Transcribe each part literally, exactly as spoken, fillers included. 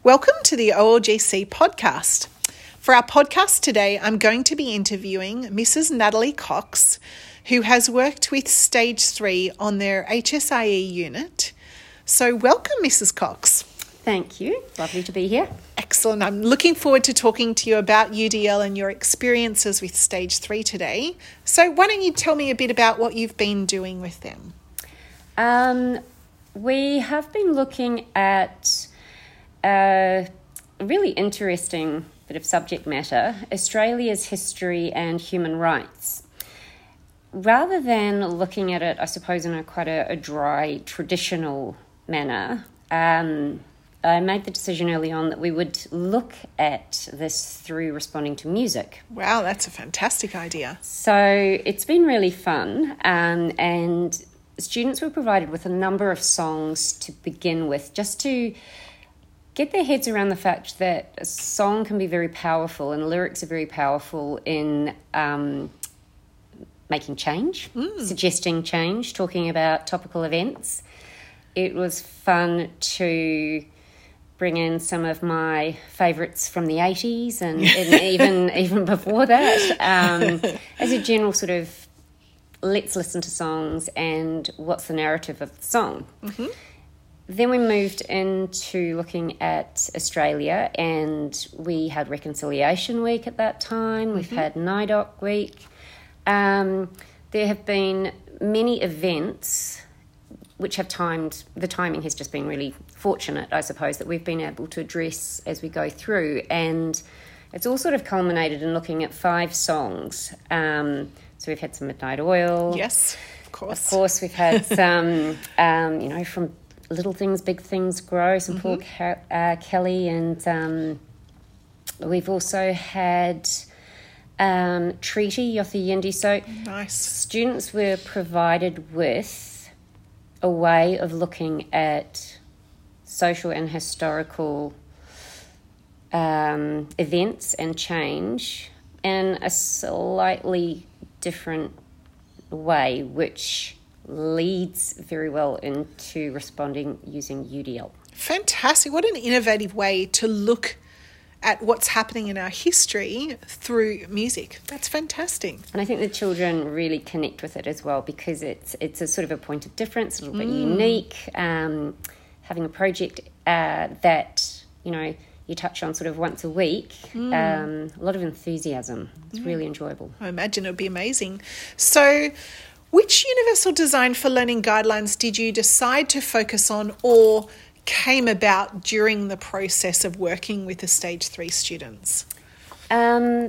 Welcome to the O L G C podcast. For our podcast today, I'm going to be interviewing Missus Natalie Cox, who has worked with Stage three on their H S I E unit. So welcome, Missus Cox. Thank you. Lovely to be here. Excellent. I'm looking forward to talking to you about U D L and your experiences with Stage three today. So why don't you tell me a bit about what you've been doing with them? Um, we have been looking at a really interesting bit of subject matter, Australia's history and human rights. Rather than looking at it, I suppose, in a quite a, a dry, traditional manner, um, I made the decision early on that we would look at this through responding to music. Wow, that's a fantastic idea. So it's been really fun, um, and students were provided with a number of songs to begin with, just to get their heads around the fact that a song can be very powerful and lyrics are very powerful in um, making change, mm. suggesting change, talking about topical events. It was fun to bring in some of my favourites from the eighties and, and even even before that, um, as a general sort of let's listen to songs and what's the narrative of the song. Mm-hmm. Then we moved into looking at Australia, and we had Reconciliation Week at that time. Mm-hmm. We've had NAIDOC Week. Um, there have been many events which have timed, the timing has just been really fortunate, I suppose, that we've been able to address as we go through. And it's all sort of culminated in looking at five songs. Um, so we've had some Midnight Oil. Yes, of course. Of course, we've had some, um, you know, from Little Things, Big Things Grow, some mm-hmm. Paul Ke- uh, Kelly, and um, we've also had um, Treaty, Yothu Yindi. So nice. Students were provided with a way of looking at social and historical um, events and change in a slightly different way, which leads very well into responding using U D L. Fantastic. What an innovative way to look at what's happening in our history through music. That's fantastic. And I think the children really connect with it as well, because it's it's a sort of a point of difference, a little bit mm. unique. Um, having a project uh, that, you know, you touch on sort of once a week, mm. um, a lot of enthusiasm. It's mm. really enjoyable. I imagine it would be amazing. So which universal design for learning guidelines did you decide to focus on or came about during the process of working with the Stage three students? Um,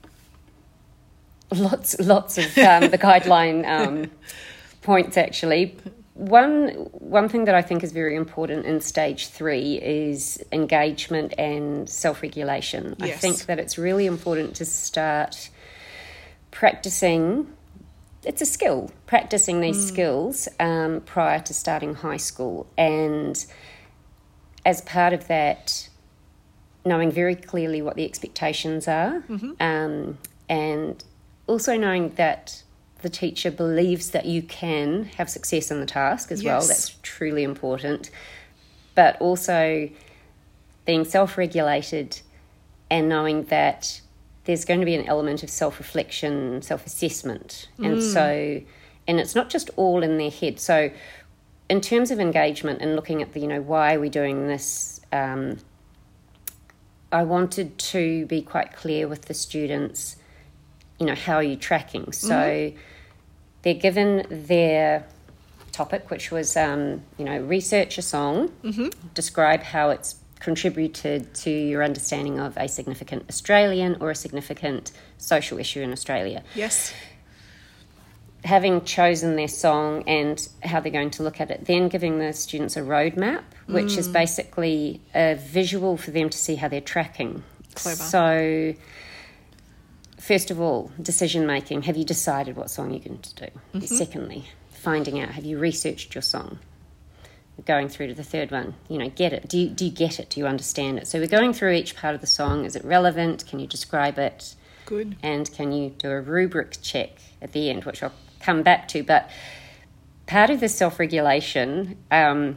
lots, lots of um, the guideline um, points, actually. One, one thing that I think is very important in Stage three is engagement and self-regulation. Yes. I think that it's really important to start practicing. It's a skill, practicing these mm. skills um, prior to starting high school. And as part of that, knowing very clearly what the expectations are, mm-hmm. um, and also knowing that the teacher believes that you can have success in the task as yes. well. That's truly important. But also being self-regulated and knowing that there's going to be an element of self-reflection, self-assessment. And mm. so, and it's not just all in their head. So in terms of engagement and looking at the, you know, why are we doing this, um, I wanted to be quite clear with the students, you know, how are you tracking? So mm-hmm. they're given their topic, which was, um, you know, research a song, mm-hmm. describe how it's contributed to your understanding of a significant Australian or a significant social issue in Australia. Yes. Having chosen their song and how they're going to look at it, then giving the students a roadmap, which mm. is basically a visual for them to see how they're tracking. Clever. So, first of all, decision making. Have you decided what song you're going to do? Mm-hmm. Secondly, finding out, have you researched your song? Going through to the third one, you know, get it. Do you, do you get it? Do you understand it? So we're going through each part of the song. Is it relevant? Can you describe it? Good. And can you do a rubric check at the end, which I'll come back to. But part of the self-regulation, um,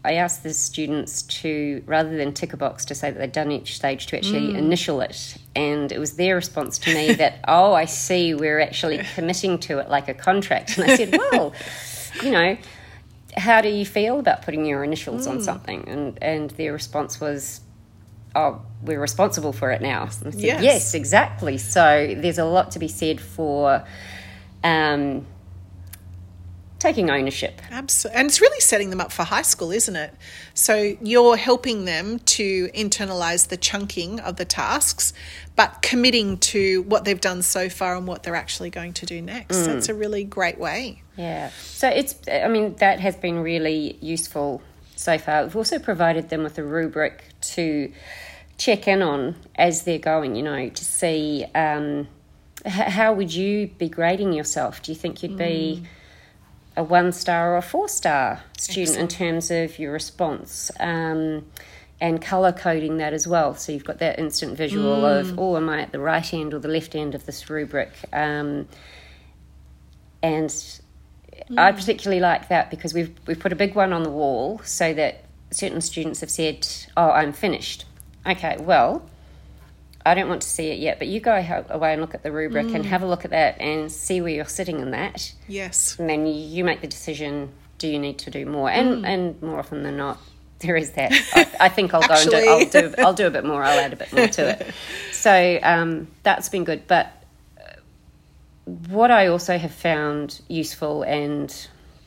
I asked the students to, rather than tick a box to say that they'd done each stage, to actually mm. initial it. And it was their response to me that, oh, I see, we're actually committing to it like a contract. And I said, well, you know, how do you feel about putting your initials mm. on something? And and their response was, oh, we're responsible for it now. And I said, yes. yes, exactly. So there's a lot to be said for um, taking ownership. Absolutely. And it's really setting them up for high school, isn't it? So you're helping them to internalise the chunking of the tasks, but committing to what they've done so far and what they're actually going to do next. Mm. That's a really great way. Yeah. So it's, I mean, that has been really useful so far. We've also provided them with a rubric to check in on as they're going, you know, to see um, h- how would you be grading yourself? Do you think you'd be mm. a one-star or a four-star student Excellent. In terms of your response? Um, and colour coding that as well. So you've got that instant visual mm. of, oh, am I at the right end or the left end of this rubric? Um, and mm. I particularly like that because we've we've put a big one on the wall so that certain students have said, oh, I'm finished. Okay, well, I don't want to see it yet, but you go away and look at the rubric mm. and have a look at that and see where you're sitting in that. Yes. And then you make the decision, do you need to do more? And mm. and more often than not, there is that. I, I think I'll go and do, I'll do I'll do a bit more, I'll add a bit more to it. So um, that's been good. But what I also have found useful and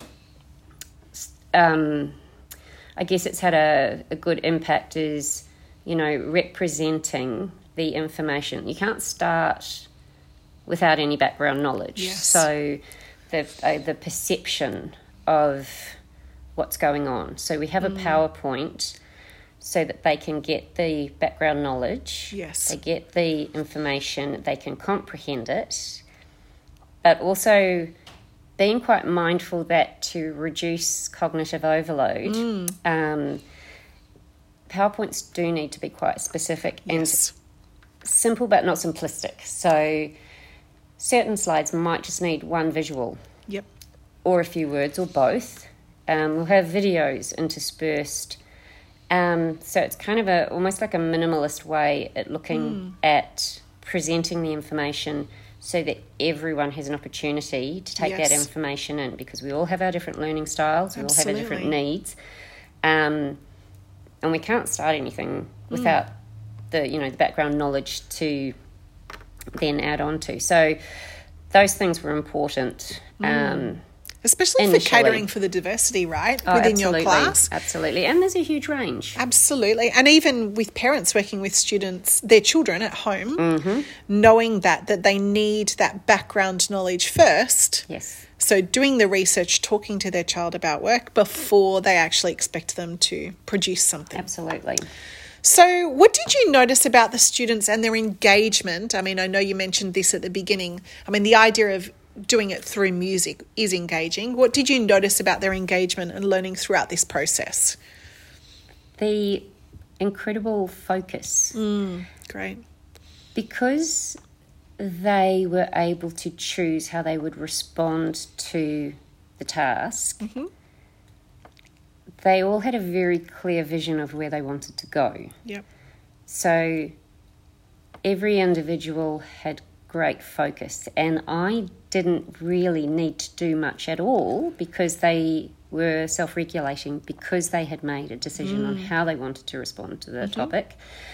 um, I guess it's had a, a good impact is, you know, representing the information. You can't start without any background knowledge. Yes. So the uh, the perception of what's going on. So we have a mm. PowerPoint so that they can get the background knowledge. Yes. They get the information, they can comprehend it, but also being quite mindful that to reduce cognitive overload, mm. um, PowerPoints do need to be quite specific yes. and simple but not simplistic. So certain slides might just need one visual. Yep. Or a few words or both. Um, we'll have videos interspersed. Um, so it's kind of a almost like a minimalist way at looking mm. at presenting the information so that everyone has an opportunity to take yes. that information in, because we all have our different learning styles, we Absolutely. all have our different needs. Um, and we can't start anything without mm. the, you know, the background knowledge to then add on to. So those things were important. Mm. Um, Especially initially. For catering for the diversity, right, oh, within absolutely. your class. Absolutely. And there's a huge range. Absolutely. And even with parents working with students, their children at home, mm-hmm. knowing that, that they need that background knowledge first. Yes. So doing the research, talking to their child about work before they actually expect them to produce something. Absolutely. So what did you notice about the students and their engagement? I mean, I know you mentioned this at the beginning. I mean, the idea of doing it through music is engaging. What did you notice about their engagement and learning throughout this process? The incredible focus. Mm, great. Because they were able to choose how they would respond to the task, mm-hmm. they all had a very clear vision of where they wanted to go. Yep. So every individual had great focus, and I didn't really need to do much at all because they were self-regulating, because they had made a decision mm. on how they wanted to respond to the mm-hmm. topic.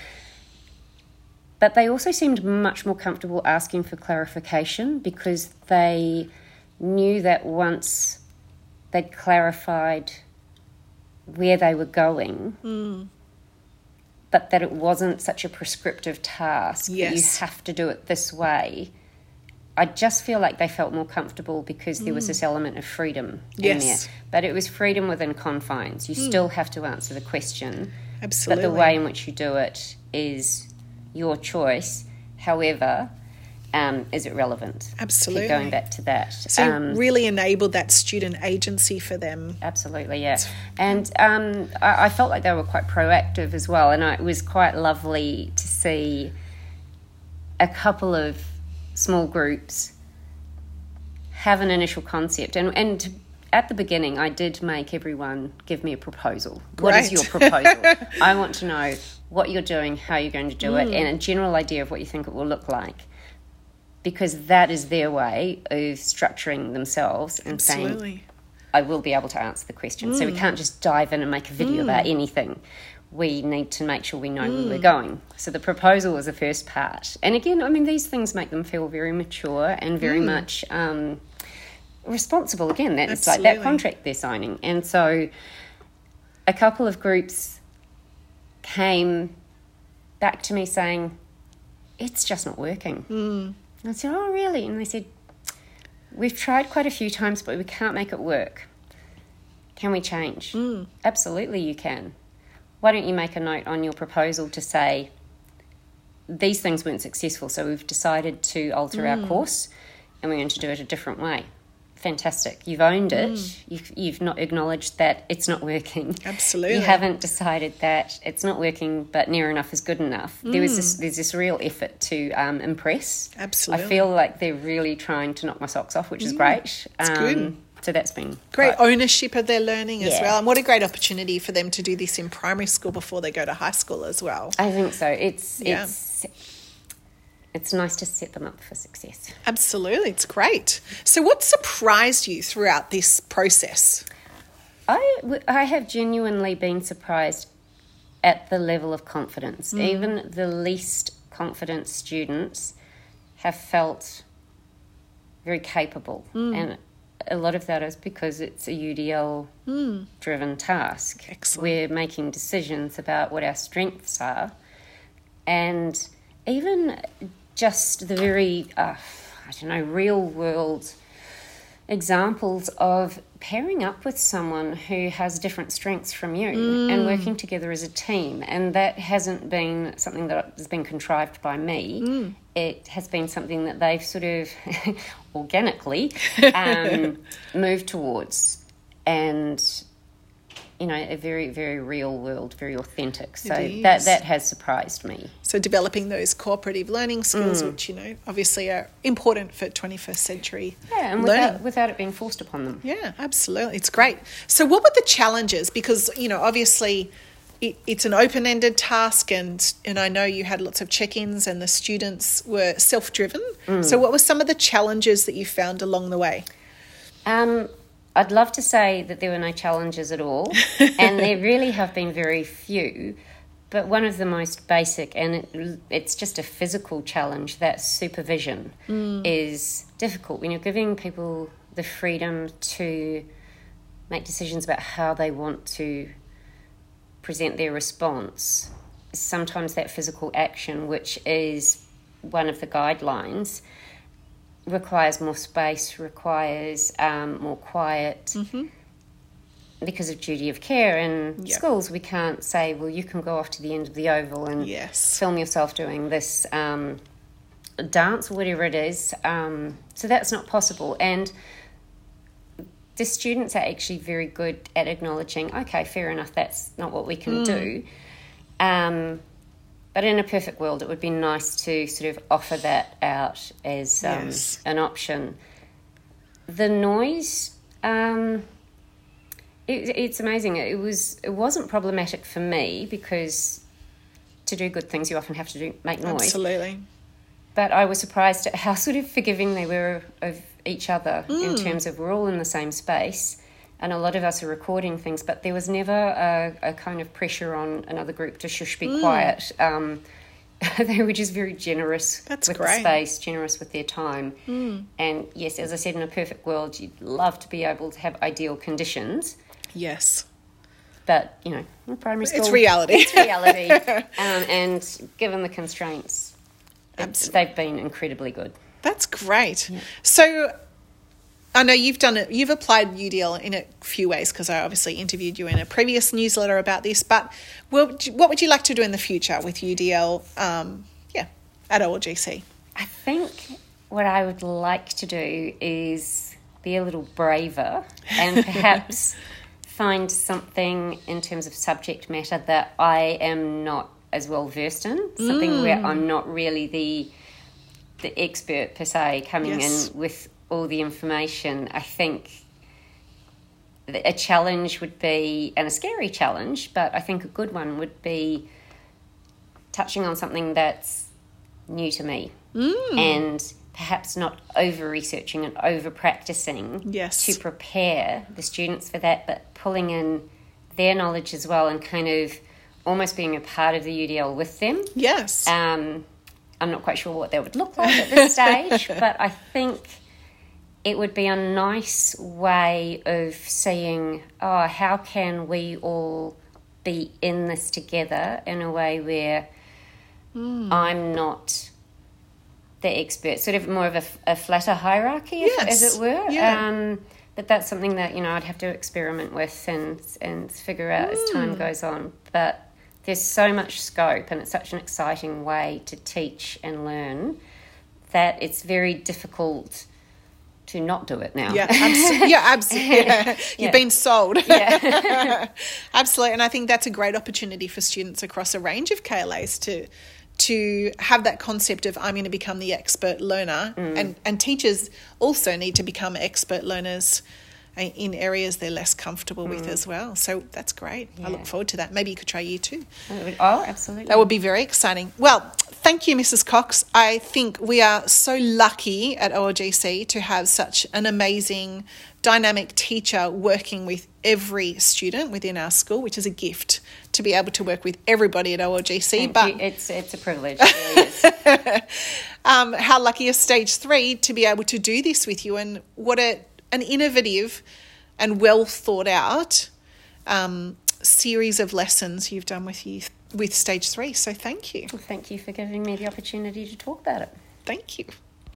But they also seemed much more comfortable asking for clarification, because they knew that once they'd clarified where they were going, mm. but that it wasn't such a prescriptive task, yes. that you have to do it this way. I just feel like they felt more comfortable because there was this element of freedom yes. in there. But it was freedom within confines. You mm. still have to answer the question. Absolutely. But the way in which you do it is your choice. However, um, is it relevant? Absolutely. Keep going back to that. So um, you really enabled that student agency for them. Absolutely, yeah. And um, I, I felt like they were quite proactive as well, and I, it was quite lovely to see a couple of small groups have an initial concept. And, and at the beginning, I did make everyone give me a proposal. Great. What is your proposal? I want to know what you're doing, how you're going to do mm. it, and a general idea of what you think it will look like. Because that is their way of structuring themselves and Absolutely. saying, I will be able to answer the question. Mm. So we can't just dive in and make a video mm. about anything. We need to make sure we know mm. where we're going. So the proposal was the first part. And again, I mean, these things make them feel very mature and very mm. much um, responsible. Again, that's Absolutely. Like that contract they're signing. And so a couple of groups came back to me saying, it's just not working. Mm. And I said, oh, really? And they said, we've tried quite a few times, but we can't make it work. Can we change? Mm. Absolutely, you can. Why don't you make a note on your proposal to say, these things weren't successful, so we've decided to alter mm. our course and we're going to do it a different way. Fantastic. You've owned it. Mm. You've, you've not acknowledged that it's not working. Absolutely. You haven't decided that it's not working, but near enough is good enough. Mm. There was this, there's this real effort to um, impress. Absolutely. I feel like they're really trying to knock my socks off, which is mm. great. It's um, good. So that's been great quite... ownership of their learning yeah. as well. And what a great opportunity for them to do this in primary school before they go to high school as well. I think so. It's yeah. it's it's nice to set them up for success. Absolutely. It's great. So what surprised you throughout this process? I, I have genuinely been surprised at the level of confidence. Mm. Even the least confident students have felt very capable. Mm. And a lot of that is because it's a U D L-driven mm. task. Excellent. We're making decisions about what our strengths are. And even just the very, uh, I don't know, real-world examples of pairing up with someone who has different strengths from you mm. and working together as a team. And that hasn't been something that has been contrived by me. Mm. It has been something that they've sort of organically um, moved towards. And, you know, a very, very real world, very authentic. So that, that has surprised me. So developing those cooperative learning skills, mm. which, you know, obviously are important for twenty-first century yeah, and learning. Without, without it being forced upon them. Yeah, absolutely. It's great. So what were the challenges? Because, you know, obviously it, it's an open-ended task and, and I know you had lots of check-ins and the students were self-driven. Mm. So what were some of the challenges that you found along the way? Um. I'd love to say that there were no challenges at all, and there really have been very few, but one of the most basic, and it, it's just a physical challenge, that supervision mm. is difficult. When you're giving people the freedom to make decisions about how they want to present their response, sometimes that physical action, which is one of the guidelines, requires more space, requires um, more quiet. Mm-hmm. Because of duty of care in yep. schools, we can't say, well, you can go off to the end of the oval and yes. film yourself doing this um, dance or whatever it is. Um, so that's not possible. And the students are actually very good at acknowledging, okay, fair enough, that's not what we can mm. do. Um But in a perfect world, it would be nice to sort of offer that out as um, yes. an option. The noise, um, it, it's amazing. It was it wasn't problematic for me because to do good things, you often have to do make noise. Absolutely. But I was surprised at how sort of forgiving they were of each other mm. in terms of we're all in the same space. And a lot of us are recording things, but there was never a, a kind of pressure on another group to shush, be mm. quiet. Um, they were just very generous That's with great. the space, generous with their time. Mm. And yes, as I said, in a perfect world, you'd love to be able to have ideal conditions. Yes. But, you know, in primary school... It's reality. It's reality. um, and given the constraints, they've been incredibly good. That's great. Yeah. So... I know you've done it. You've applied U D L in a few ways because I obviously interviewed you in a previous newsletter about this. But what would you like to do in the future with U D L? Um, yeah, at O L G C. I think what I would like to do is be a little braver and perhaps find something in terms of subject matter that I am not as well versed in. Something mm. where I'm not really the the expert per se coming yes. in with all the information. I think a challenge would be, and a scary challenge, but I think a good one would be touching on something that's new to me mm. and perhaps not over-researching and over-practicing yes. to prepare the students for that, but pulling in their knowledge as well and kind of almost being a part of the U D L with them. Yes. Um, I'm not quite sure what that would look like at this stage, but I think it would be a nice way of seeing, oh, how can we all be in this together in a way where mm. I'm not the expert, sort of more of a, a flatter hierarchy, yes. as it were. Yeah. Um, but that's something that, you know, I'd have to experiment with and and figure out mm. as time goes on. But there's so much scope and it's such an exciting way to teach and learn that it's very difficult to not do it now. Yeah, absolutely. Yeah, absolutely. Yeah. You've yeah. been sold. Yeah. Absolutely. And I think that's a great opportunity for students across a range of K L As to to have that concept of I'm going to become the expert learner. Mm. And, and teachers also need to become expert learners in areas they're less comfortable mm. with as well. So that's great. Yeah. I look forward to that. Maybe you could try year two. Oh, absolutely. That would be very exciting. Well, thank you, Missus Cox. I think we are so lucky at O L G C to have such an amazing, dynamic teacher working with every student within our school, which is a gift to be able to work with everybody at O L G C. Thank but you. It's it's a privilege. It really is. um, how lucky is Stage Three to be able to do this with you, and what a an innovative and well thought out um, series of lessons you've done with you with Stage Three. So thank you. Well, thank you for giving me the opportunity to talk about it. Thank you.